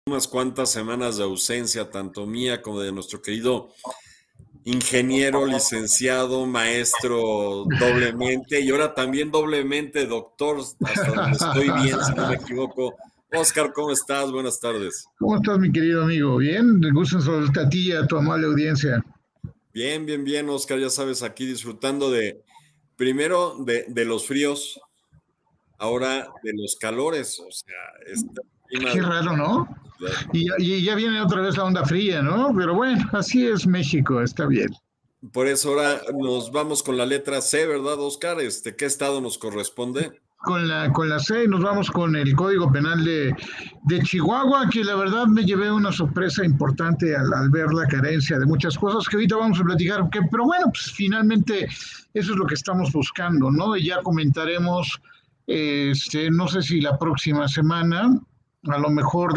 Unas cuantas semanas de ausencia, tanto mía como de nuestro querido ingeniero, licenciado, maestro, doblemente, y ahora también doblemente doctor, hasta donde estoy bien, si no me equivoco. Oscar, ¿cómo estás? Buenas tardes. ¿Cómo estás, mi querido amigo? Bien, me gusta saludarte a ti y a tu amable audiencia. Bien, bien, bien, Oscar, ya sabes, aquí disfrutando primero de los fríos, ahora de los calores, o sea, este clima Qué de raro, ¿no? ciudad. Y ya viene otra vez la onda fría, ¿no? Pero bueno, así es México, está bien. Por eso ahora nos vamos con la letra C, ¿verdad, Oscar? ¿Qué estado nos corresponde? Con la C nos vamos con el Código Penal de Chihuahua, que la verdad me llevé una sorpresa importante al ver la carencia de muchas cosas que ahorita vamos a platicar, pero bueno, pues finalmente eso es lo que estamos buscando, ¿no? Y ya comentaremos, no sé si la próxima semana, a lo mejor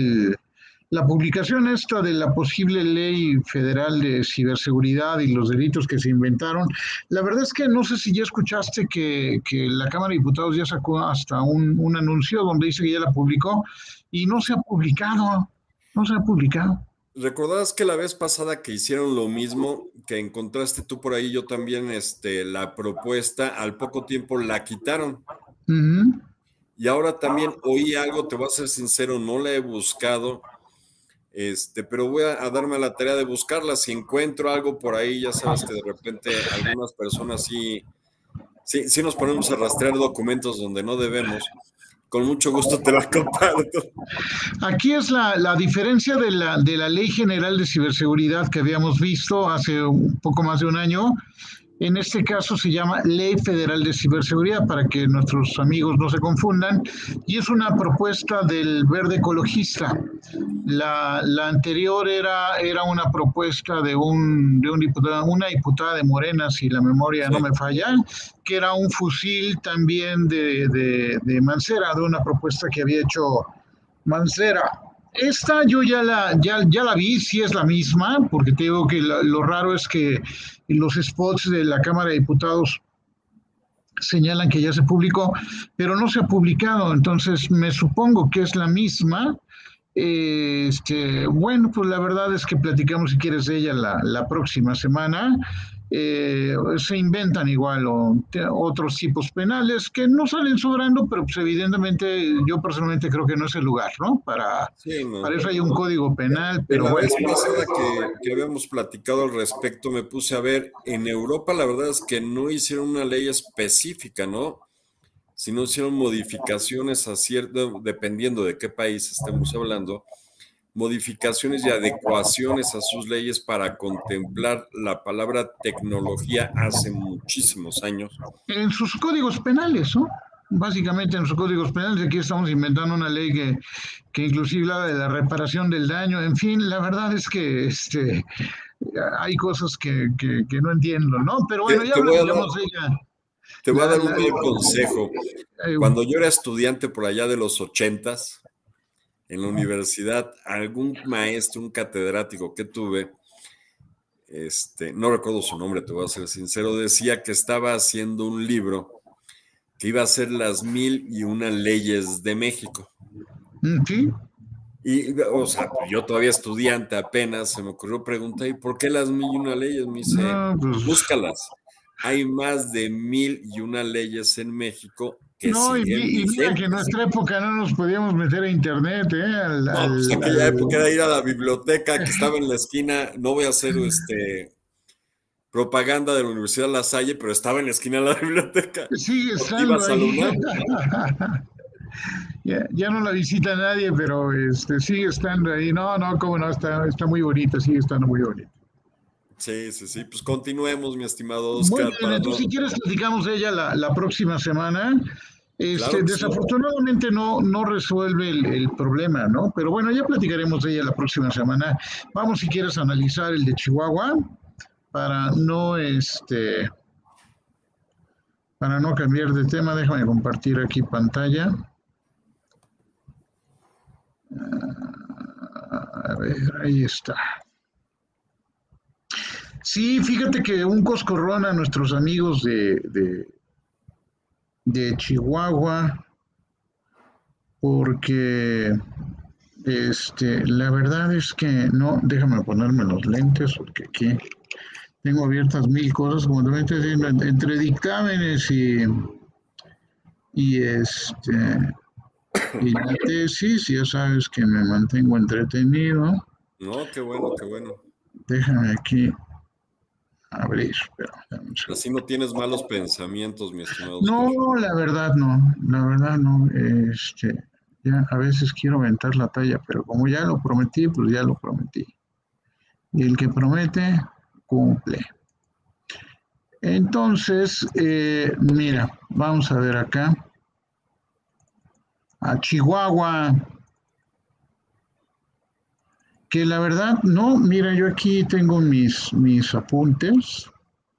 la publicación esta de la posible ley federal de ciberseguridad y los delitos que se inventaron. La verdad es que no sé si ya escuchaste que la Cámara de Diputados ya sacó hasta un anuncio donde dice que ya la publicó y no se ha publicado, no se ha publicado. ¿Recordabas que la vez pasada que hicieron lo mismo, que encontraste tú por ahí, yo también, la propuesta, al poco tiempo la quitaron? Ujú. Y ahora también oí algo, te voy a ser sincero, no la he buscado, pero voy a darme la tarea de buscarla. Si encuentro algo por ahí, ya sabes que de repente algunas personas sí nos ponemos a rastrear documentos donde no debemos. Con mucho gusto te la comparto. Aquí es la diferencia de la Ley General de Ciberseguridad que habíamos visto hace un poco más de un año. En este caso se llama Ley Federal de Ciberseguridad para que nuestros amigos no se confundan y es una propuesta del Verde Ecologista. La anterior era una propuesta de un diputado, una diputada de Morena, si la memoria no Sí. me falla, que era un fusil también de Mancera, de una propuesta que había hecho Mancera. Esta yo ya la vi, sí es la misma, porque te digo que lo raro es que los spots de la Cámara de Diputados señalan que ya se publicó, pero no se ha publicado, entonces me supongo que es la misma. Bueno, pues la verdad es que platicamos si quieres de ella la próxima semana. Se inventan igual otros tipos penales que no salen sobrando, pero pues evidentemente yo personalmente creo que no es el lugar, ¿no? Para, Sí, no. para eso hay un código penal, De pero la bueno. vez pasada que habíamos platicado al respecto, me puse a ver, en Europa la verdad es que no hicieron una ley específica, ¿no? Sino hicieron modificaciones a cierto, dependiendo de qué país estemos hablando, modificaciones y adecuaciones a sus leyes para contemplar la palabra tecnología hace muchísimos años. En sus códigos penales, ¿no? Básicamente en sus códigos penales, aquí estamos inventando una ley que inclusive habla de la reparación del daño, en fin, la verdad es que hay cosas que no entiendo, ¿no? Pero bueno, Te, ya te voy a dar, platicamos de ella. te voy a La, dar un la, mal consejo. eh, Cuando yo era estudiante por allá de los ochentas, en la universidad, algún maestro, un catedrático que tuve, no recuerdo su nombre, te voy a ser sincero, decía que estaba haciendo un libro que iba a ser las 1001 leyes de México. ¿sí? Y, o sea, yo todavía estudiante apenas, se me ocurrió preguntar, ¿y por qué las 1001 leyes? Me dice, No, pues, búscalas. Hay más de 1001 leyes en México que no, siguen y mira que en vigentes. nuestra época no nos podíamos meter a internet, ¿eh? No, pues aquella época era ir a la biblioteca que estaba en la esquina, no voy a hacer propaganda de la Universidad La Salle, pero estaba en la esquina de la biblioteca, Sigue porque estando ibas a la ahí. UNAM. Ya no la visita nadie, pero sigue estando ahí. No, no, cómo no, está muy bonita, sigue estando muy bonita. Sí, sí, sí, pues continuemos, mi estimado Muy Oscar, bien, para entonces si no, quieres platicamos de ella la próxima semana. claro que sí. Desafortunadamente no resuelve el problema, ¿no? Pero bueno, ya platicaremos de ella la próxima semana. Vamos si quieres a analizar el de Chihuahua para no cambiar de tema. Déjame compartir aquí pantalla. A ver, ahí está. Sí, fíjate que un coscorrón a nuestros amigos de Chihuahua, porque La verdad es que no, déjame ponerme los lentes porque aquí tengo abiertas mil cosas, como también estoy diciendo, entre dictámenes y y la tesis, ya sabes que me mantengo entretenido. No, qué bueno, qué bueno. Déjame aquí abrir, pero dame un Así segundo. no tienes malos pensamientos, mi estimado Oscar. No, la verdad no, ya a veces quiero aventar la talla, pero como ya lo prometí, pues ya lo prometí. Y el que promete, cumple. Entonces, mira, vamos a ver acá. A Chihuahua, que la verdad, no, mira, yo aquí tengo mis apuntes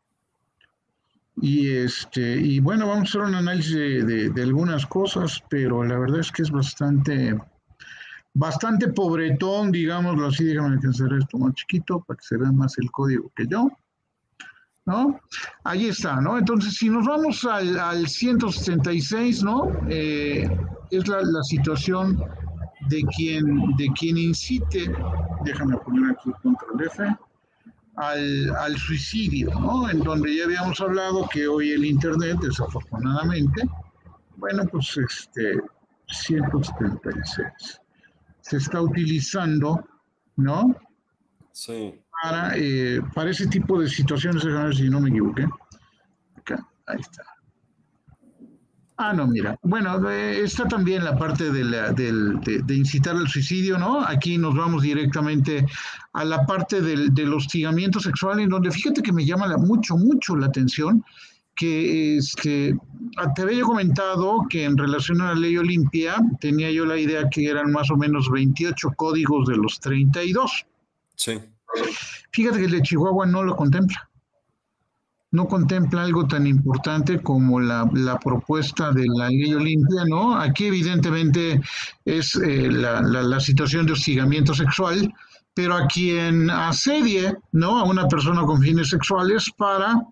y bueno, vamos a hacer un análisis de algunas cosas, pero la verdad es que es bastante pobretón, digámoslo así. Déjame hacer esto más chiquito para que se vea más el código que yo, ¿no? Ahí está, ¿no? Entonces, si nos vamos al 176, ¿no? Es la situación de quien incite, déjame poner aquí control F, al suicidio, ¿no? En donde ya habíamos hablado que hoy el Internet, desafortunadamente, bueno, pues 176 se está utilizando, ¿no? Sí. Para ese tipo de situaciones, a ver si no me equivoqué. Acá, ahí está. Ah, no, mira. Bueno, está también la parte de incitar al suicidio, ¿no? Aquí nos vamos directamente a la parte del hostigamiento sexual, en donde fíjate que me llama mucho la atención que te había comentado que en relación a la ley Olimpia tenía yo la idea que eran más o menos 28 códigos de los 32. Sí. Fíjate que el de Chihuahua no lo contempla. No contempla algo tan importante como la propuesta de la ley Olimpia, ¿no? Aquí evidentemente es la situación de hostigamiento sexual, pero a quien asedie, ¿no? A una persona con fines sexuales para,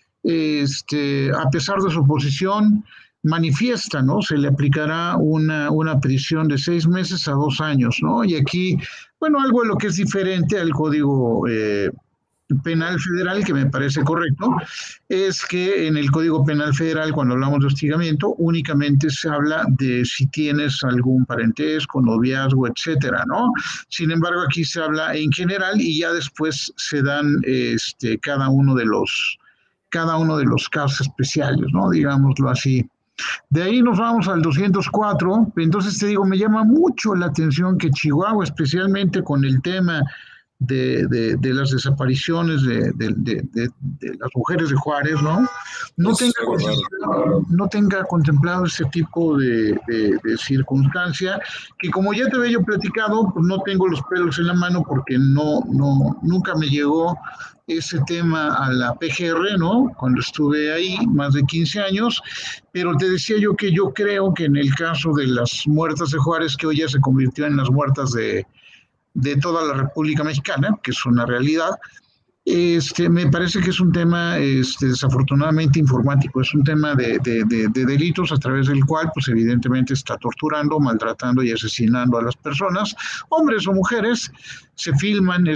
a pesar de su posición manifiesta, ¿no? Se le aplicará una prisión de 6 meses a 2 años, ¿no? Y aquí, bueno, algo de lo que es diferente al Código Penal Federal, que me parece correcto, es que en el Código Penal Federal, cuando hablamos de hostigamiento, únicamente se habla de si tienes algún parentesco, noviazgo, etcétera, ¿no? Sin embargo, aquí se habla en general y ya después se dan cada uno de los casos especiales, ¿no? Digámoslo así. De ahí nos vamos al 204. Entonces te digo, me llama mucho la atención que Chihuahua, especialmente con el tema de las desapariciones de las mujeres de Juárez, ¿no? No Es tenga, algo raro. no tenga contemplado ese tipo de circunstancia, que como ya te había yo platicado, pues no tengo los pelos en la mano porque nunca me llegó ese tema a la PGR, ¿no? Cuando estuve ahí, más de 15 años, pero te decía yo que yo creo que en el caso de las muertas de Juárez, que hoy ya se convirtió en las muertas de toda la República Mexicana, que es una realidad. Me parece que es un tema desafortunadamente informático, es un tema de delitos a través del cual pues evidentemente está torturando, maltratando y asesinando a las personas, hombres o mujeres. Se filman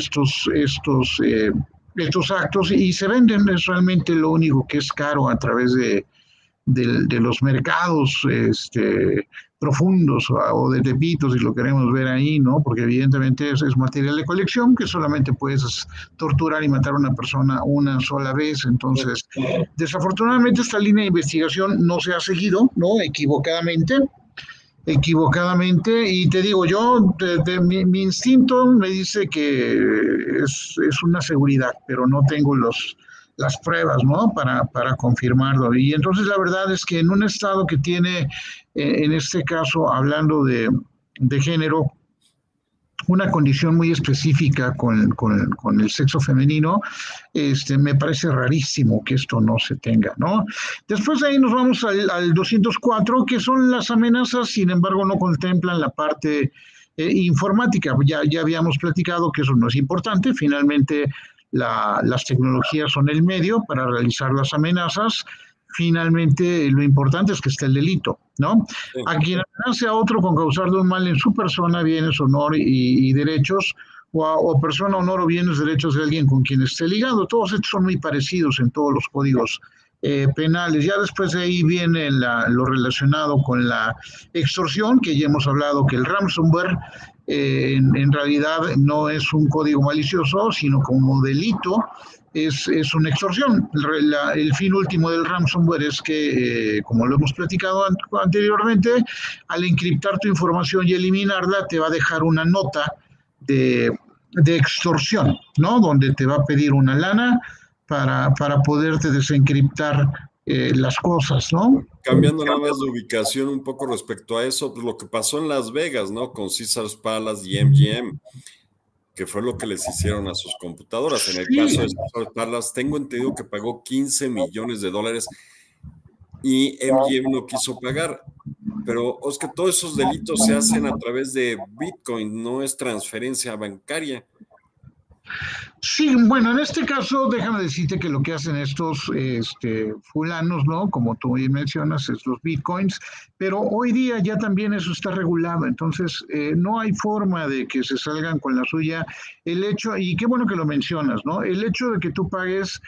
estos actos y se venden. Es realmente lo único que es caro a través de los mercados profundos o de Tepito, si lo queremos ver ahí, ¿no? Porque evidentemente es material de colección que solamente puedes torturar y matar a una persona una sola vez. Entonces, desafortunadamente esta línea de investigación no se ha seguido, ¿no? Equivocadamente, y te digo, yo, mi instinto me dice que es una seguridad, pero no tengo las pruebas, ¿no? Para confirmarlo. Y entonces la verdad es que en un estado que tiene, en este caso, hablando de género, una condición muy específica con el sexo femenino, me parece rarísimo que esto no se tenga, ¿no? Después de ahí nos vamos al 204, que son las amenazas, sin embargo no contemplan la parte informática. Ya habíamos platicado que eso no es importante. Finalmente las tecnologías son el medio para realizar las amenazas. finalmente lo importante es que esté el delito, ¿no? Sí. A quien amenace a otro con causarle un mal en su persona, bienes, honor y derechos, o persona, honor o bienes, derechos de alguien con quien esté ligado. Todos estos son muy parecidos en todos los códigos penales. Ya después de ahí viene lo relacionado con la extorsión, que ya hemos hablado que el ransomware en realidad no es un código malicioso, sino como delito es una extorsión. El fin último del ransomware es que, como lo hemos platicado anteriormente, al encriptar tu información y eliminarla, te va a dejar una nota de extorsión, ¿no? Donde te va a pedir una lana para poderte desencriptar las cosas, ¿no? Cambiando nada más de ubicación un poco respecto a eso, pues lo que pasó en Las Vegas, ¿no? Con Caesars Palace y MGM, que fue lo que les hicieron a sus computadoras. En el caso de Caesars Palace, tengo entendido que pagó $15 millones y MGM no quiso pagar. Pero es que todos esos delitos se hacen a través de Bitcoin, no es transferencia bancaria. Sí, bueno, en este caso, déjame decirte que lo que hacen estos fulanos, ¿no? Como tú bien mencionas, es los bitcoins, pero hoy día ya también eso está regulado, entonces no hay forma de que se salgan con la suya. El hecho, y qué bueno que lo mencionas, ¿no? El hecho de que tú pagues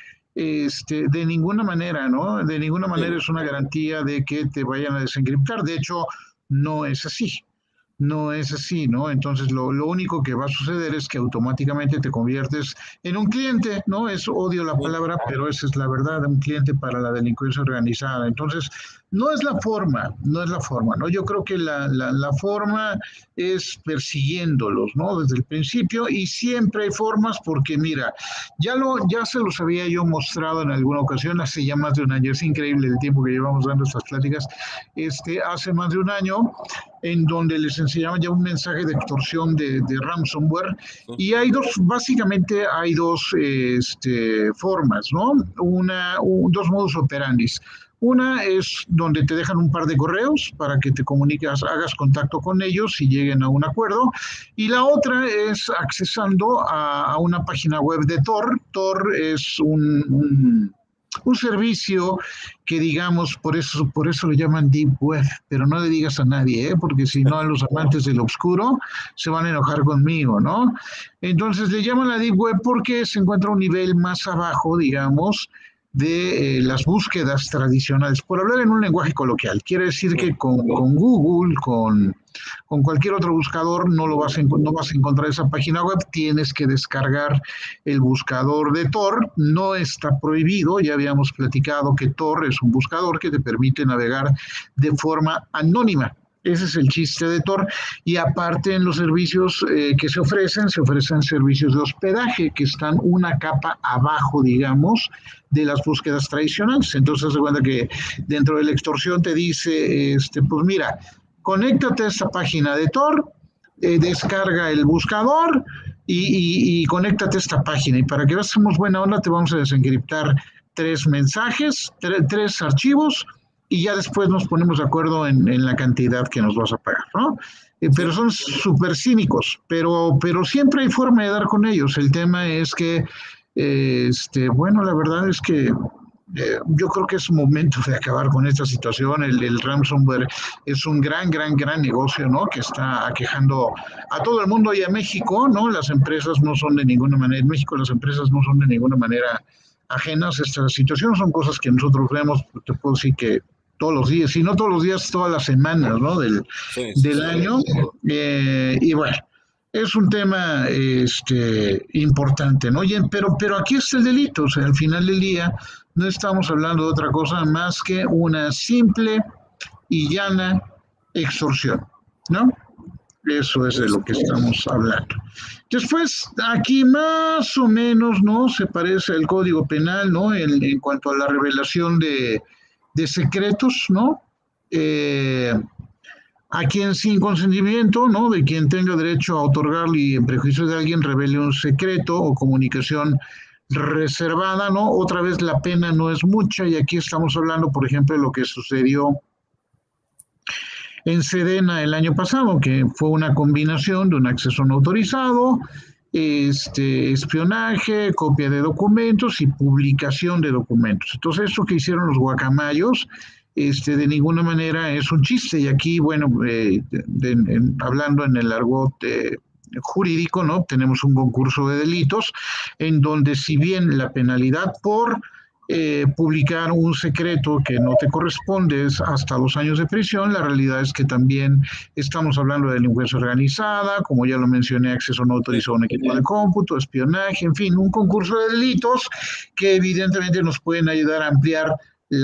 de ninguna manera, ¿no? De ninguna manera es una garantía de que te vayan a desencriptar. De hecho, no es así. No es así, ¿no? Entonces lo único que va a suceder es que automáticamente te conviertes en un cliente, ¿no? Odio la palabra, pero esa es la verdad, un cliente para la delincuencia organizada. Entonces, no es la forma, ¿no? Yo creo que la forma es persiguiéndolos, ¿no? Desde el principio, y siempre hay formas porque, mira, ya se los había yo mostrado en alguna ocasión, hace ya más de un año, es increíble el tiempo que llevamos dando estas pláticas, hace más de un año, en donde les enseñaban ya un mensaje de extorsión de ransomware, y básicamente hay dos formas, ¿no? Dos modus operandis. Una es donde te dejan un par de correos para que te comuniques, hagas contacto con ellos y lleguen a un acuerdo. Y la otra es accesando a una página web de Tor. Tor es un servicio que, digamos, por eso lo llaman Deep Web, pero no le digas a nadie, porque si no, a los amantes del oscuro se van a enojar conmigo, ¿no? Entonces le llaman la Deep Web porque se encuentra un nivel más abajo, digamos, de las búsquedas tradicionales, por hablar en un lenguaje coloquial. Quiere decir que con Google, con cualquier otro buscador, no vas a encontrar esa página web, tienes que descargar el buscador de Tor. No está prohibido, ya habíamos platicado que Tor es un buscador que te permite navegar de forma anónima. Ese es el chiste de Tor. Y aparte, en los servicios que se ofrecen servicios de hospedaje que están una capa abajo, digamos, de las búsquedas tradicionales. Entonces, se cuenta que dentro de la extorsión te dice, pues mira, conéctate a esta página de Tor, descarga el buscador y conéctate a esta página. Y para que veas somos buena onda, te vamos a desencriptar 3 mensajes, 3 archivos, y ya después nos ponemos de acuerdo en la cantidad que nos vas a pagar, ¿no? Pero son súper cínicos, pero siempre hay forma de dar con ellos. El tema es que, bueno, la verdad es que yo creo que es momento de acabar con esta situación. El ransomware es un gran negocio, ¿no? Que está aquejando a todo el mundo y a México, ¿no? Las empresas no son de ninguna manera, en México las empresas no son de ninguna manera ajenas a esta situación. Son cosas que nosotros vemos, te puedo decir que todos los días, si no todos los días, todas las semanas, ¿no? Del año. Y bueno, es un tema importante, ¿no? Pero aquí está el delito. O sea, al final del día no estamos hablando de otra cosa más que una simple y llana extorsión, ¿no? Eso es de lo que estamos hablando. Después, aquí más o menos, ¿no? Se parece al Código Penal, ¿no? En cuanto a la revelación de secretos, ¿no? A quien sin consentimiento, ¿no? De quien tenga derecho a otorgarle en prejuicio de alguien revele un secreto o comunicación reservada, ¿no? Otra vez la pena no es mucha, y aquí estamos hablando, por ejemplo, de lo que sucedió en Sedena el año pasado, que fue una combinación de un acceso no autorizado espionaje, copia de documentos y publicación de documentos. Entonces, eso que hicieron los guacamayos, de ninguna manera es un chiste. Y aquí, bueno, hablando en el argot jurídico, ¿no? Tenemos un concurso de delitos en donde, si bien la penalidad por publicar un secreto que no te corresponde es hasta 2 años de prisión, la realidad es que también estamos hablando de delincuencia organizada, como ya lo mencioné, acceso no autorizado a un equipo de cómputo, espionaje, en fin, un concurso de delitos que evidentemente nos pueden ayudar a ampliar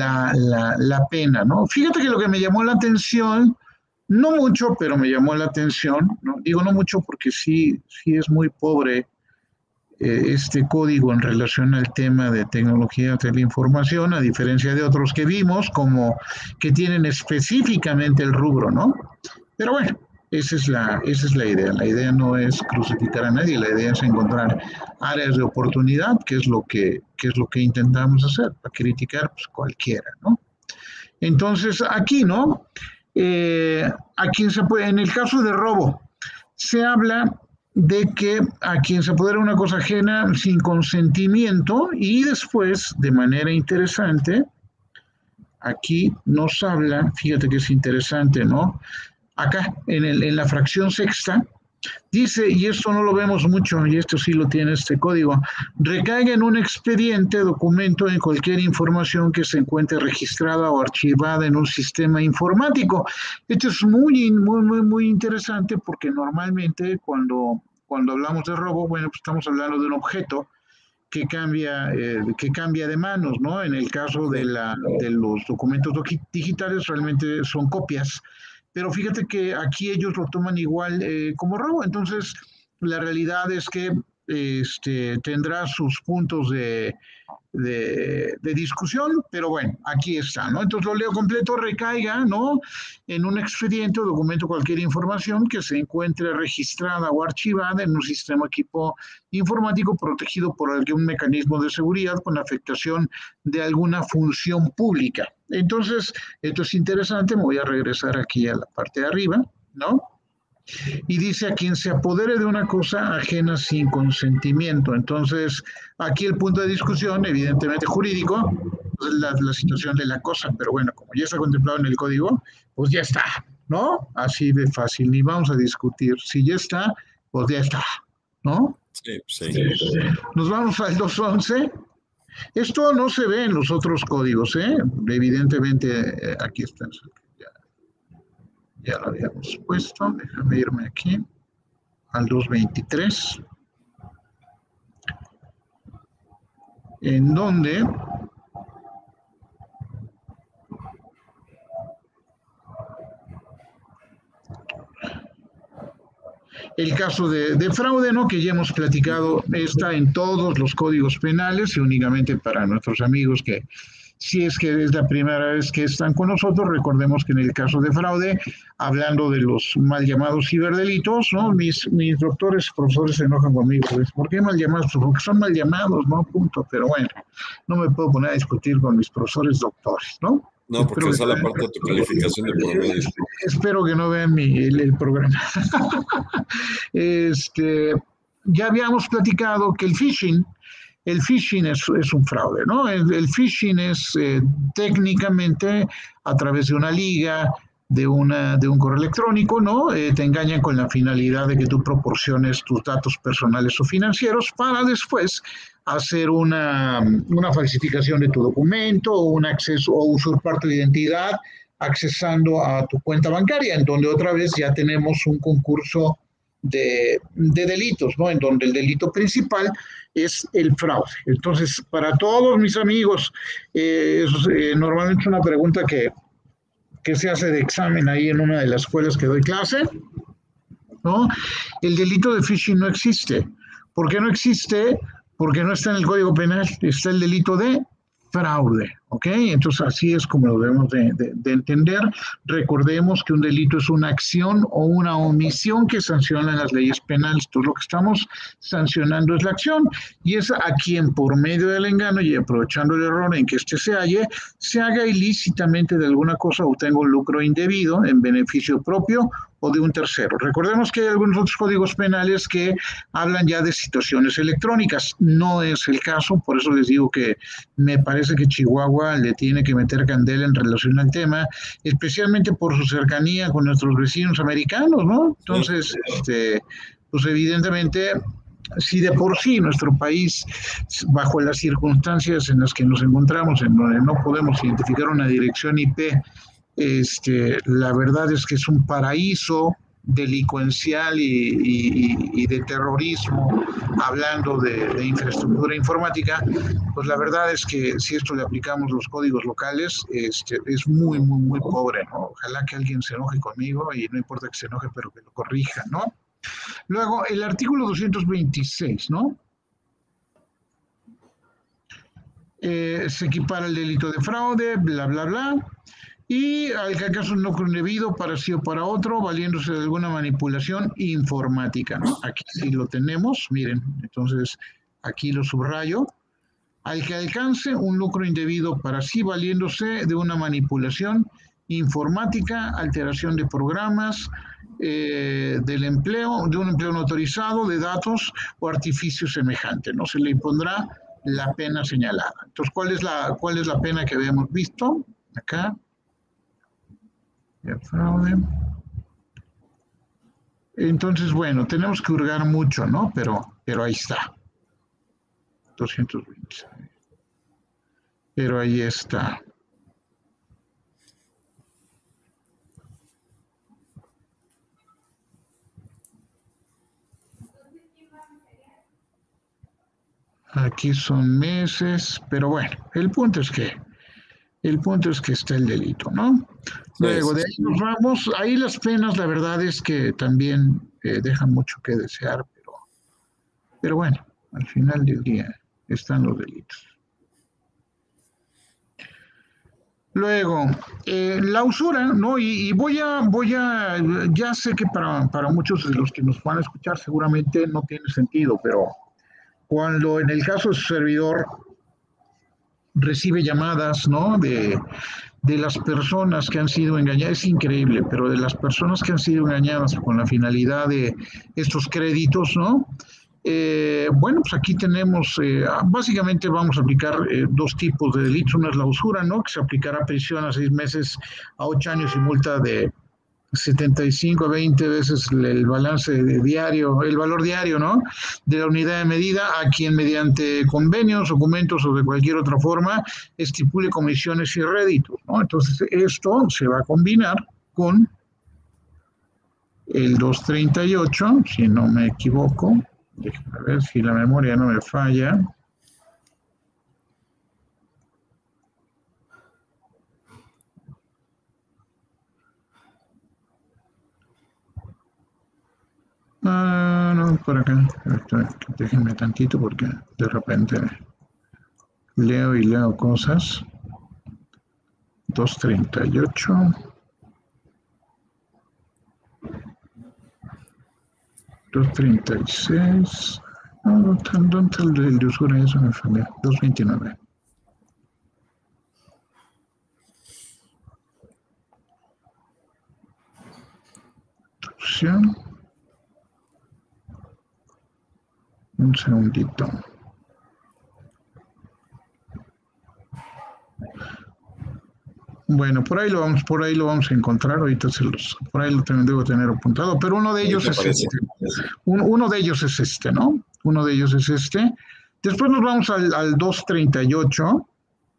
la pena, ¿no? Fíjate que lo que me llamó la atención, no mucho, pero me llamó la atención, ¿no? Digo no mucho porque sí es muy pobre este código en relación al tema de tecnología de la información, a diferencia de otros que vimos, como que tienen específicamente el rubro, ¿no? Pero bueno, esa es la idea. La idea no es crucificar a nadie, la idea es encontrar áreas de oportunidad, que es lo que intentamos hacer, para criticar pues, cualquiera, ¿no? Entonces, aquí, ¿no? Aquí se puede, en el caso de robo, se habla de que a quien se apodera una cosa ajena sin consentimiento, y después, de manera interesante, aquí nos habla, fíjate que es interesante, ¿no? Acá, en la fracción sexta, dice, y esto no lo vemos mucho, y esto sí lo tiene este código, recaiga en un expediente, documento, en cualquier información que se encuentre registrada o archivada en un sistema informático. Esto es muy interesante porque normalmente cuando hablamos de robo, bueno, pues estamos hablando de un objeto que cambia de manos, ¿no? En el caso de los documentos digitales realmente son copias. Pero fíjate que aquí ellos lo toman igual como robo. Entonces, la realidad es que tendrá sus puntos de discusión, pero bueno, aquí está, ¿no? Entonces lo leo completo, recaiga, ¿no? En un expediente o documento cualquier información que se encuentre registrada o archivada en un sistema equipo informático protegido por algún mecanismo de seguridad con afectación de alguna función pública. Entonces, esto es interesante, me voy a regresar aquí a la parte de arriba, ¿no? Y dice a quien se apodere de una cosa ajena sin consentimiento. Entonces, aquí el punto de discusión, evidentemente jurídico, es la situación de la cosa, pero bueno, como ya está contemplado en el código, pues ya está, ¿no? Así de fácil, ni vamos a discutir. Si ya está, pues ya está, ¿no? Sí. Nos vamos al 211. Esto no se ve en los otros códigos, ¿eh? Evidentemente, aquí está. Ya lo habíamos puesto, déjame irme aquí al 223, en donde el caso de fraude, ¿no? Que ya hemos platicado, está en todos los códigos penales y únicamente para nuestros amigos que si es que es la primera vez que están con nosotros, recordemos que en el caso de fraude, hablando de los mal llamados ciberdelitos, ¿no? Mis doctores, profesores se enojan conmigo, pues, ¿por qué mal llamados? Porque son mal llamados, ¿no? Punto. Pero bueno, no me puedo poner a discutir con mis profesores doctores, ¿no? No, porque esa es la parte de tu calificación de promedio. Espero que no vean el programa. Ya habíamos platicado que el phishing es un fraude, ¿no? El phishing es técnicamente a través de una liga, de un correo electrónico, ¿no? Te engañan con la finalidad de que tú proporciones tus datos personales o financieros para después hacer una falsificación de tu documento o un acceso o usurpar tu identidad accesando a tu cuenta bancaria, en donde otra vez ya tenemos un concurso de delitos, ¿no? En donde el delito principal es el fraude. Entonces, para todos mis amigos, normalmente es una pregunta que se hace de examen ahí en una de las escuelas que doy clase, ¿no? El delito de phishing no existe. ¿Por qué no existe? Porque no está en el Código Penal, está el delito de fraude, ¿ok? Entonces así es como lo debemos de entender. Recordemos que un delito es una acción o una omisión que sancionan las leyes penales. Entonces lo que estamos sancionando es la acción y es a quien por medio del engaño y aprovechando el error en que éste se halle, se haga ilícitamente de alguna cosa o tenga un lucro indebido en beneficio propio o de un tercero. Recordemos que hay algunos otros códigos penales que hablan ya de situaciones electrónicas. No es el caso, por eso les digo que me parece que Chihuahua le tiene que meter candela en relación al tema, especialmente por su cercanía con nuestros vecinos americanos, ¿no? Entonces, pues evidentemente, si de por sí nuestro país, bajo las circunstancias en las que nos encontramos, en donde no podemos identificar una dirección IP, la verdad es que es un paraíso delincuencial y de terrorismo, hablando de infraestructura informática, pues la verdad es que si esto le aplicamos los códigos locales, es muy, muy, muy pobre, ¿no? Ojalá que alguien se enoje conmigo y no importa que se enoje, pero que lo corrija, ¿no? Luego, el artículo 226, ¿no? Se equipara el delito de fraude, bla, bla, bla. Y al caso un lucro indebido para sí o para otro, valiéndose de alguna manipulación informática, ¿no? Aquí sí lo tenemos, miren, entonces aquí lo subrayo. Al que alcance un lucro indebido para sí, valiéndose de una manipulación informática, alteración de programas, del empleo, de un empleo no autorizado, de datos o artificio semejante, ¿no? Se le impondrá la pena señalada. Entonces, ¿cuál es la pena que habíamos visto? Acá. Fraude. Entonces, bueno, tenemos que hurgar mucho, ¿no? Pero ahí está. 226. Pero ahí está. Aquí son meses, pero bueno, el punto es que está el delito, ¿no? Luego de ahí nos vamos, ahí las penas, la verdad es que también dejan mucho que desear, pero bueno, al final del día están los delitos. Luego, la usura, ¿no? Y ya sé que para muchos de los que nos van a escuchar seguramente no tiene sentido, pero cuando en el caso de su servidor recibe llamadas, ¿no? De las personas que han sido engañadas, es increíble, pero de las personas que han sido engañadas con la finalidad de estos créditos, ¿no? Bueno, pues aquí tenemos, básicamente vamos a aplicar dos tipos de delitos. Una es la usura, ¿no? Que se aplicará prisión a 6 meses, a 8 años y multa de 75 a 20 veces el balance diario, el valor diario, ¿no? De la unidad de medida a quien mediante convenios, documentos o de cualquier otra forma estipule comisiones y réditos, ¿no? Entonces esto se va a combinar con el 238, si no me equivoco, déjame ver si la memoria no me falla. No, por acá. Déjenme tantito porque de repente leo cosas. 238. $236. ¿Dónde está el de usura? Eso me falló. 229. Opción. Un segundito. Bueno, por ahí lo vamos a encontrar. Ahorita por ahí debo tener apuntado, pero uno de ellos es este. Uno de ellos es este, ¿no? Uno de ellos es este. Después nos vamos al 238.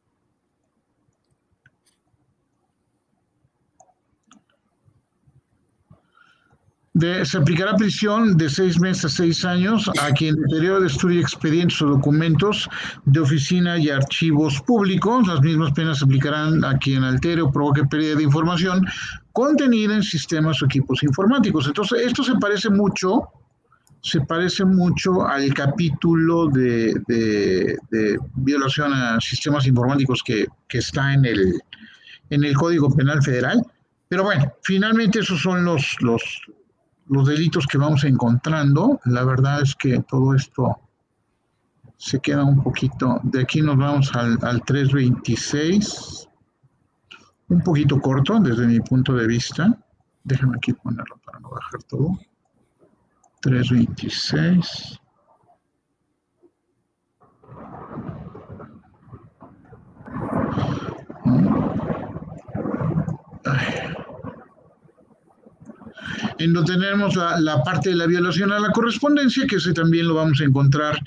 Se aplicará prisión de 6 meses a 6 años a quien en el periodo destruye expedientes o documentos de oficina y archivos públicos. Las mismas penas se aplicarán a quien altere o provoque pérdida de información contenida en sistemas o equipos informáticos. Entonces, esto se parece mucho al capítulo de violación a sistemas informáticos que está en el Código Penal Federal. Pero bueno, finalmente esos son los delitos que vamos encontrando. La verdad es que todo esto se queda un poquito, de aquí nos vamos al 326, un poquito corto desde mi punto de vista, Déjame aquí ponerlo para no bajar todo. 326. En donde tenemos la parte de la violación a la correspondencia, que ese también lo vamos a encontrar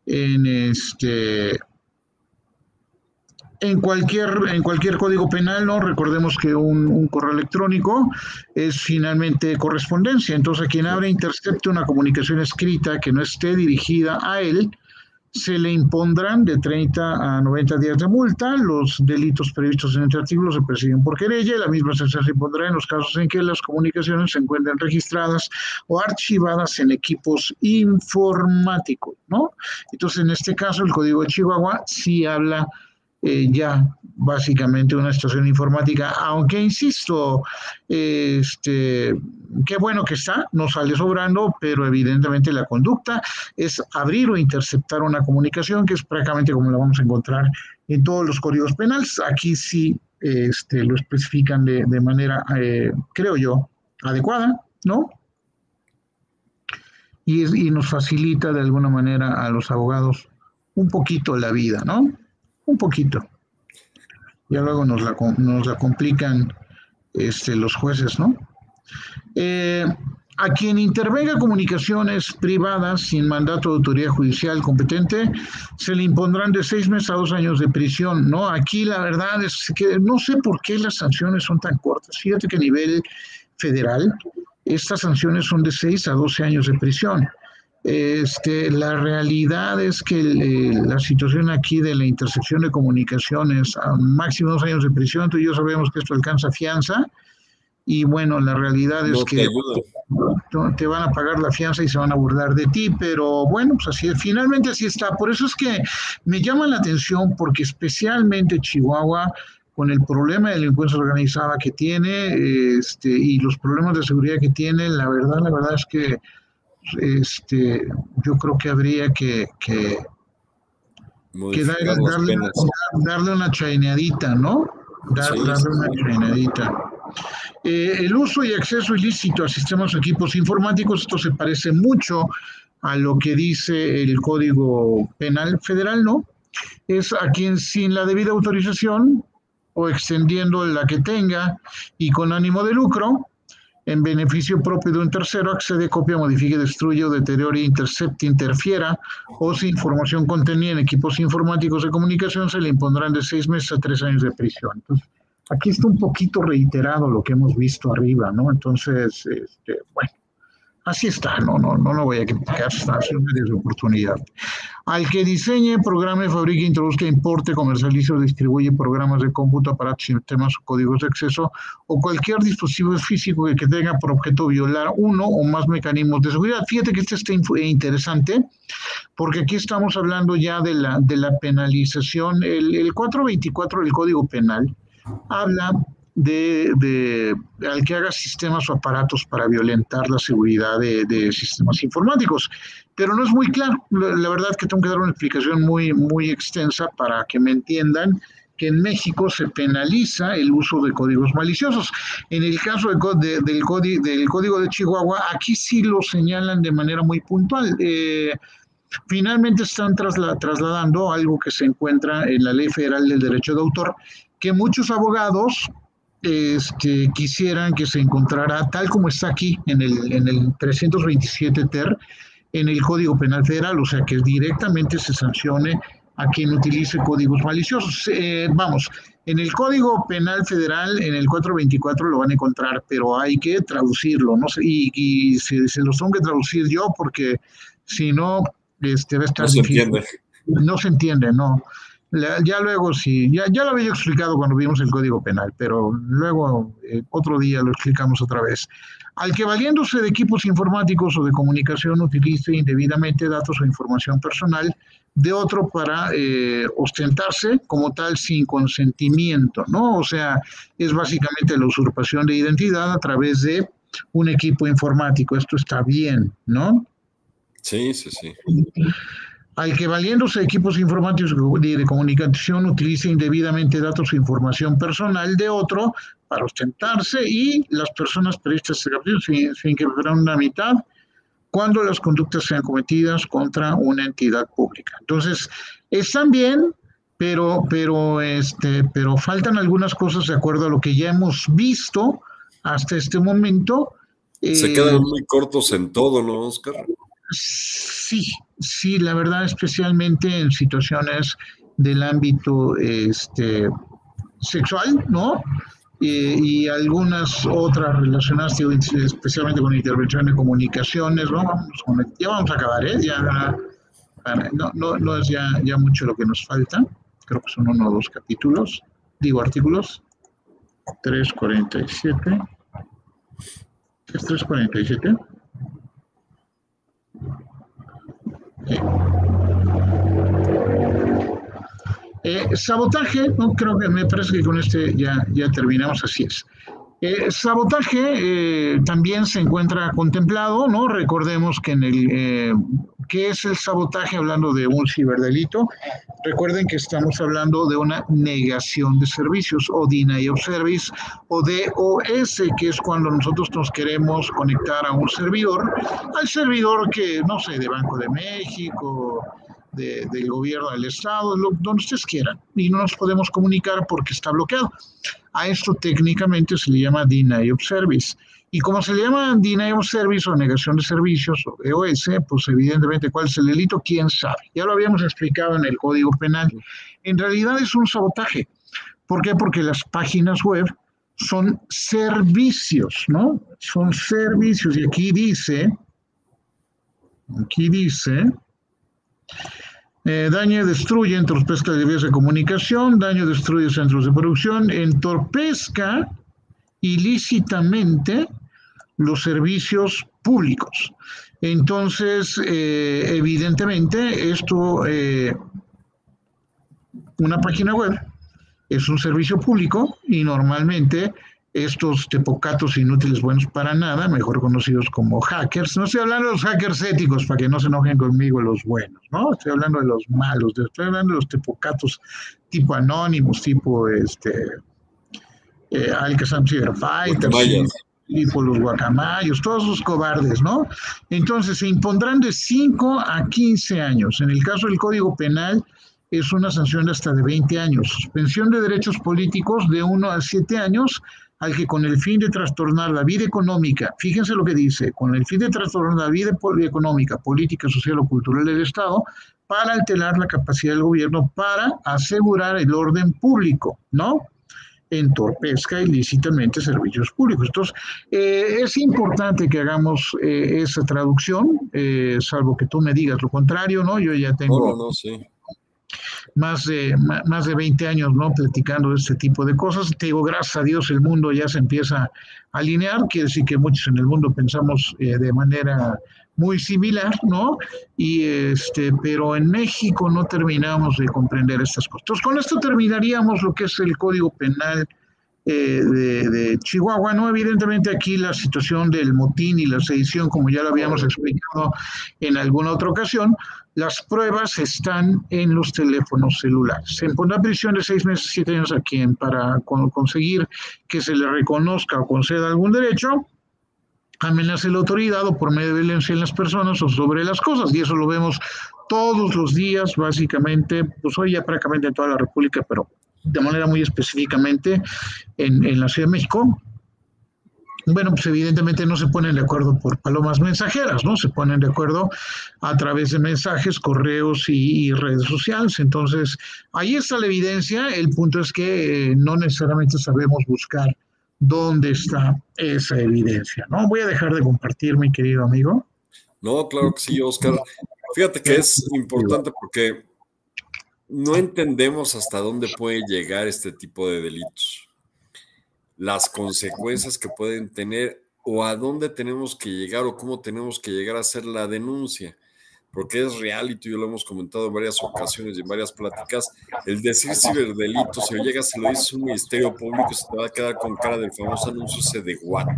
en cualquier código penal, ¿no? Recordemos que un correo electrónico es finalmente correspondencia. Entonces, a quien abre intercepte una comunicación escrita que no esté dirigida a él, se le impondrán de 30 a 90 días de multa. Los delitos previstos en este artículo se persiguen por querella. La misma sanción se impondrá en los casos en que las comunicaciones se encuentren registradas o archivadas en equipos informáticos, ¿no? Entonces, en este caso, el Código de Chihuahua sí habla ya básicamente una situación informática, aunque insisto, qué bueno que está, no sale sobrando, pero evidentemente la conducta es abrir o interceptar una comunicación, que es prácticamente como la vamos a encontrar en todos los códigos penales. Aquí sí lo especifican de manera, creo yo, adecuada, ¿no? Y nos facilita de alguna manera a los abogados un poquito la vida, ¿no? Un poquito. Ya luego nos la complican los jueces, ¿no? A quien intervenga comunicaciones privadas sin mandato de autoridad judicial competente, se le impondrán de 6 meses a 2 años de prisión, ¿no? Aquí la verdad es que no sé por qué las sanciones son tan cortas. Fíjate que a nivel federal, estas sanciones son de 6 a 12 años de prisión. La realidad es que la situación aquí de la intersección de comunicaciones a máximo 2 años de prisión, tú y yo sabemos que esto alcanza fianza, y bueno, la realidad es que te van a pagar la fianza y se van a burlar de ti, pero bueno, pues así, finalmente así está. Por eso es que me llama la atención, porque especialmente Chihuahua, con el problema de delincuencia organizada que tiene, y los problemas de seguridad que tiene, la verdad es que yo creo que habría que darle una chaineadita, ¿no? Darle una chaineadita. El uso y acceso ilícito a sistemas o equipos informáticos, esto se parece mucho a lo que dice el Código Penal Federal, ¿no? Es a quien sin la debida autorización o extendiendo la que tenga y con ánimo de lucro, en beneficio propio de un tercero, accede, copia, modifique, destruye o deteriore, intercepte, interfiera o si información contenida en equipos informáticos de comunicación, se le impondrán de 6 meses a 3 años de prisión. Entonces, aquí está un poquito reiterado lo que hemos visto arriba, ¿no? Entonces, bueno, así está, no lo voy a criticar, está en medios de oportunidad. Al que diseñe, programe, fabrique, introduzca, importe, comercialice o distribuye programas de cómputo, aparatos, sistemas o códigos de acceso o cualquier dispositivo físico que tenga por objeto violar uno o más mecanismos de seguridad. Fíjate que este está interesante, porque aquí estamos hablando ya de la penalización. El 424 del Código Penal habla al que haga sistemas o aparatos para violentar la seguridad de sistemas informáticos. Pero no es muy claro. La verdad que tengo que dar una explicación muy, muy extensa para que me entiendan que en México se penaliza el uso de códigos maliciosos. En el caso del Código de Chihuahua, aquí sí lo señalan de manera muy puntual. Finalmente están trasladando algo que se encuentra en la Ley Federal del Derecho de Autor, que muchos abogados quisieran que se encontrara tal como está aquí en el 327 ter en el Código Penal Federal, o sea que directamente se sancione a quien utilice códigos maliciosos. En el Código Penal Federal, en el 424 lo van a encontrar, pero hay que traducirlo, no sé, y se los tengo que traducir yo, porque si no, va a estar no difícil. Se entiende. No se entiende, no. Ya luego sí, ya lo había explicado cuando vimos el Código Penal, pero luego otro día lo explicamos otra vez. Al que valiéndose de equipos informáticos o de comunicación utilice indebidamente datos o información personal de otro para ostentarse como tal sin consentimiento, ¿no? O sea, es básicamente la usurpación de identidad a través de un equipo informático. Esto está bien, ¿no? Sí. Al que valiéndose de equipos informáticos de comunicación utilice indebidamente datos o información personal de otro para ostentarse, y las personas previstas en el capítulo sin que fueran una mitad cuando las conductas sean cometidas contra una entidad pública. Entonces, están bien, pero faltan algunas cosas de acuerdo a lo que ya hemos visto hasta este momento. Se quedan muy cortos en todo, ¿no, Oscar? Sí, la verdad, especialmente en situaciones del ámbito sexual, ¿no? Y algunas otras relacionadas especialmente con intervención de comunicaciones, ¿no? Ya vamos a acabar, ¿eh? No es ya mucho lo que nos falta, creo que son 1 o 2 capítulos, artículos. 347. ¿Es 347? Sabotaje, no creo que me parece que con ya terminamos, así es. Sabotaje también se encuentra contemplado, ¿no? Recordemos que ¿qué es el sabotaje? Hablando de un ciberdelito, recuerden que estamos hablando de una negación de servicios, o deny of service, o DOS, que es cuando nosotros nos queremos conectar a un servidor, al servidor que, no sé, de Banco de México, del gobierno del estado, donde ustedes quieran, y no nos podemos comunicar porque está bloqueado. A esto técnicamente se le llama deny of service. Y como se le llama deny of service o negación de servicios o DOS, pues evidentemente, ¿cuál es el delito? ¿Quién sabe? Ya lo habíamos explicado en el Código Penal. En realidad es un sabotaje. ¿Por qué? Porque las páginas web son servicios, ¿no? Son servicios. Y aquí dice, daño, destruye, entorpezca las vías de comunicación, daño, destruye centros de producción, entorpezca ilícitamente los servicios públicos. Entonces, evidentemente, una página web es un servicio público y normalmente estos tepocatos inútiles, buenos para nada, mejor conocidos como hackers. No estoy hablando de los hackers éticos, para que no se enojen conmigo los buenos, ¿no? Estoy hablando de los malos, estoy hablando de los tepocatos tipo Anonymous, tipo Alcazam Cyberfighters, tipo los guacamayos, todos esos cobardes, ¿no? Entonces se impondrán de 5 a 15 años. En el caso del Código Penal, es una sanción hasta de 20 años. Suspensión de derechos políticos de 1 a 7 años, al que con el fin de trastornar la vida económica, fíjense lo que dice, con el fin de trastornar la vida económica, política, social o cultural del Estado, para alterar la capacidad del gobierno para asegurar el orden público, ¿no? Entorpezca ilícitamente servicios públicos. Entonces, es importante que hagamos esa traducción, salvo que tú me digas lo contrario, ¿no? Yo ya tengo... Sí. Más de 20 años, ¿no? Platicando de este tipo de cosas. Te digo, gracias a Dios el mundo ya se empieza a alinear, quiere decir que muchos en el mundo pensamos de manera muy similar, ¿no? Pero en México no terminamos de comprender estas cosas. Entonces, con esto terminaríamos lo que es el Código Penal de Chihuahua, ¿no? Evidentemente aquí la situación del motín y la sedición, como ya lo habíamos explicado en alguna otra ocasión, las pruebas están en los teléfonos celulares. Se impondrá prisión de 6 meses, 7 años a quien, para conseguir que se le reconozca o conceda algún derecho, amenace la autoridad o por medio de violencia en las personas o sobre las cosas, y eso lo vemos todos los días, básicamente, pues hoy ya prácticamente en toda la República, pero de manera muy específicamente en la Ciudad de México. Bueno, pues evidentemente no se ponen de acuerdo por palomas mensajeras, ¿no? Se ponen de acuerdo a través de mensajes, correos y redes sociales. Entonces, ahí está la evidencia. El punto es que no necesariamente sabemos buscar dónde está esa evidencia, ¿no? Voy a dejar de compartir, mi querido amigo. No, claro que sí, Oscar. Fíjate que es importante porque no entendemos hasta dónde puede llegar este tipo de delitos, las consecuencias que pueden tener o a dónde tenemos que llegar o cómo tenemos que llegar a hacer la denuncia, porque es real y tú y yo lo hemos comentado en varias ocasiones y en varias pláticas. El decir ciberdelito, si llegas y lo dices un ministerio público, se te va a quedar con cara del famoso anuncio ese de what.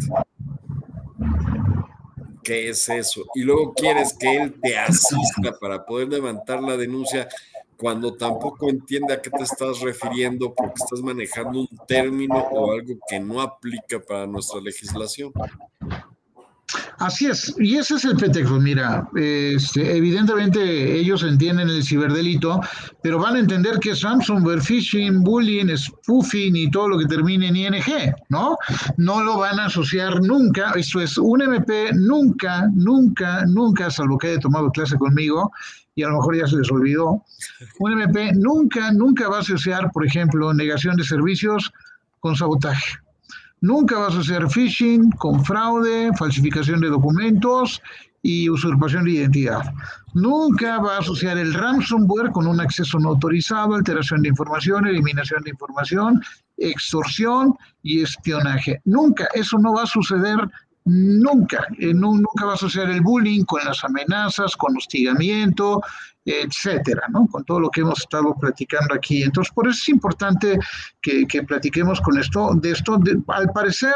¿Qué es eso? Y luego quieres que él te asista para poder levantar la denuncia cuando tampoco entiende a qué te estás refiriendo porque estás manejando un término o algo que no aplica para nuestra legislación. Así es, y ese es el pretexto. Mira, evidentemente ellos entienden el ciberdelito, pero van a entender que es ransomware, phishing, bullying, spoofing y todo lo que termine en ING, ¿no? No lo van a asociar nunca. Esto es, un MP nunca, nunca, nunca, salvo que haya tomado clase conmigo, y a lo mejor ya se les olvidó, un MP nunca, nunca va a asociar, por ejemplo, negación de servicios con sabotaje. Nunca va a asociar phishing con fraude, falsificación de documentos y usurpación de identidad. Nunca va a asociar el ransomware con un acceso no autorizado, alteración de información, eliminación de información, extorsión y espionaje. Nunca, eso no va a suceder nunca. Nunca va a asociar el bullying con las amenazas, con hostigamiento, etcétera, ¿no? Con todo lo que hemos estado platicando aquí. Entonces, por eso es importante que platiquemos de esto. Al parecer,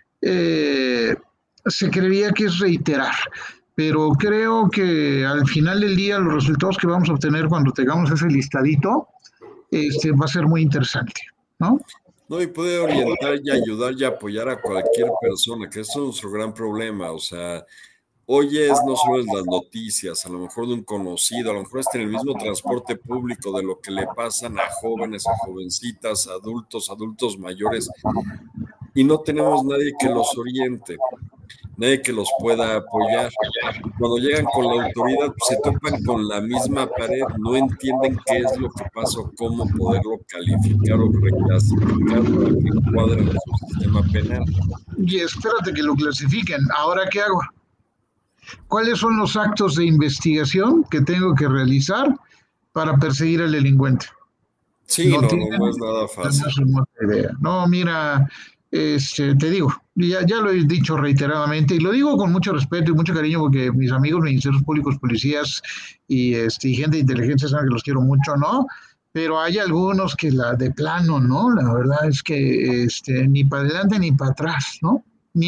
se creería que es reiterar, pero creo que al final del día los resultados que vamos a obtener cuando tengamos ese listadito, va a ser muy interesante, ¿no? No, y puede orientar y ayudar y apoyar a cualquier persona, que eso es nuestro gran problema. O sea, oyes no solo en las noticias, a lo mejor de un conocido, a lo mejor está en el mismo transporte público de lo que le pasan a jóvenes, a jovencitas, adultos mayores, y no tenemos nadie que los oriente, nadie que los pueda apoyar. Y cuando llegan con la autoridad, pues, se topan con la misma pared, no entienden qué es lo que pasa o cómo poderlo calificar o reclasificar para que encuadre en su sistema penal. Y espérate que lo clasifiquen. ¿Ahora qué hago? ¿Cuáles son los actos de investigación que tengo que realizar para perseguir al delincuente? Sí, no es nada fácil. No, mira, te digo, ya lo he dicho reiteradamente y lo digo con mucho respeto y mucho cariño porque mis amigos, ministerios públicos, policías y gente de inteligencia saben que los quiero mucho, ¿no? Pero hay algunos que de plano, ¿no? La verdad es que ni para adelante ni para atrás, ¿no?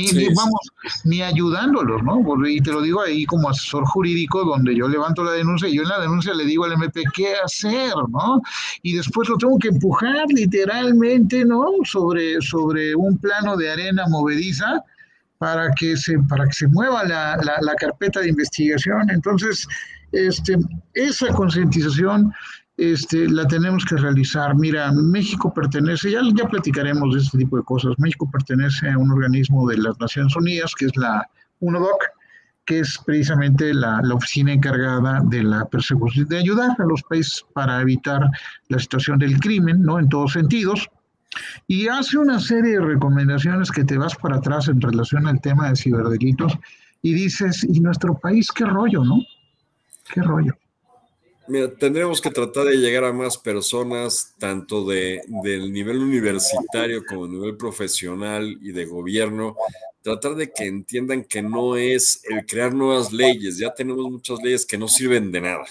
Ni ayudándolos, ¿no? Y te lo digo ahí como asesor jurídico, donde yo levanto la denuncia y yo en la denuncia le digo al MP qué hacer, ¿no? Y después lo tengo que empujar literalmente, ¿no? Sobre un plano de arena movediza para que se mueva la carpeta de investigación. Entonces, esa concientización la tenemos que realizar. Mira, México pertenece, ya platicaremos de este tipo de cosas, México pertenece a un organismo de las Naciones Unidas, que es la UNODC, que es precisamente la oficina encargada de la persecución, de ayudar a los países para evitar la situación del crimen, ¿no? En todos sentidos. Y hace una serie de recomendaciones que te vas para atrás en relación al tema de ciberdelitos y dices, ¿y nuestro país qué rollo, no? ¿Qué rollo? Mira, tendremos que tratar de llegar a más personas, tanto del nivel universitario como del nivel profesional y de gobierno, tratar de que entiendan que no es el crear nuevas leyes, ya tenemos muchas leyes que no sirven de nada.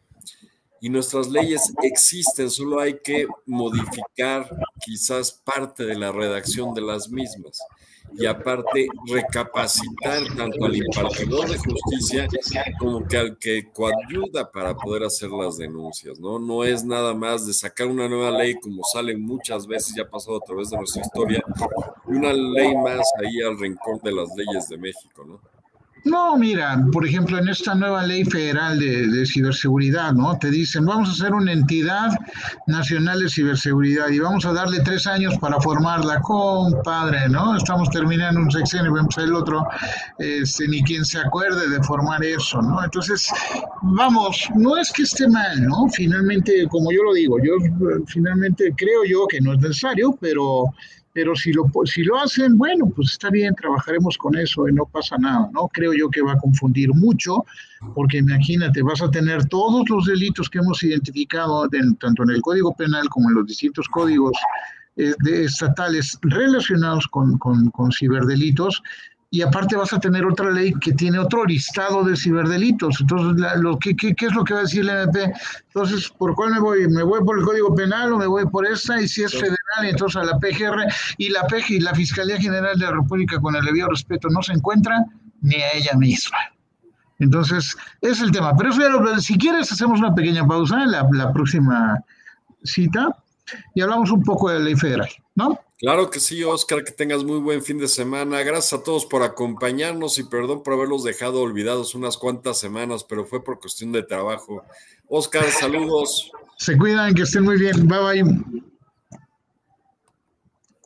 Y nuestras leyes existen, solo hay que modificar quizás parte de la redacción de las mismas. Y aparte, recapacitar tanto al impartidor de justicia como que al que coadyuda para poder hacer las denuncias, ¿no? No es nada más de sacar una nueva ley como sale muchas veces, ya ha pasado a través de nuestra historia, y una ley más ahí al rincón de las leyes de México, ¿no? No, mira, por ejemplo, en esta nueva ley federal de ciberseguridad, ¿no? Te dicen, vamos a hacer una entidad nacional de ciberseguridad y vamos a darle 3 años para formarla, compadre, ¿no? Estamos terminando un sexenio, vamos a el otro, ni quien se acuerde de formar eso, ¿no? Entonces, vamos, no es que esté mal, ¿no? Finalmente, como yo lo digo, yo finalmente creo yo que no es necesario, pero si lo hacen, bueno, pues está bien, trabajaremos con eso y no pasa nada, ¿no? Creo yo que va a confundir mucho, porque imagínate, vas a tener todos los delitos que hemos identificado, tanto en el Código Penal como en los distintos códigos estatales relacionados con ciberdelitos, y aparte vas a tener otra ley que tiene otro listado de ciberdelitos. Entonces, ¿qué es lo que va a decir el MP? Entonces, ¿por cuál me voy? ¿Me voy por el Código Penal o me voy por esta? Y si es federal, entonces a la PGR y la Fiscalía General de la República, con el debido respeto, no se encuentra ni a ella misma. Entonces, es el tema. Pero si quieres, hacemos una pequeña pausa en la próxima cita y hablamos un poco de la ley federal, ¿no? Claro que sí, Oscar, que tengas muy buen fin de semana. Gracias a todos por acompañarnos y perdón por haberlos dejado olvidados unas cuantas semanas, pero fue por cuestión de trabajo. Oscar, saludos. Se cuidan, que estén muy bien. Bye bye.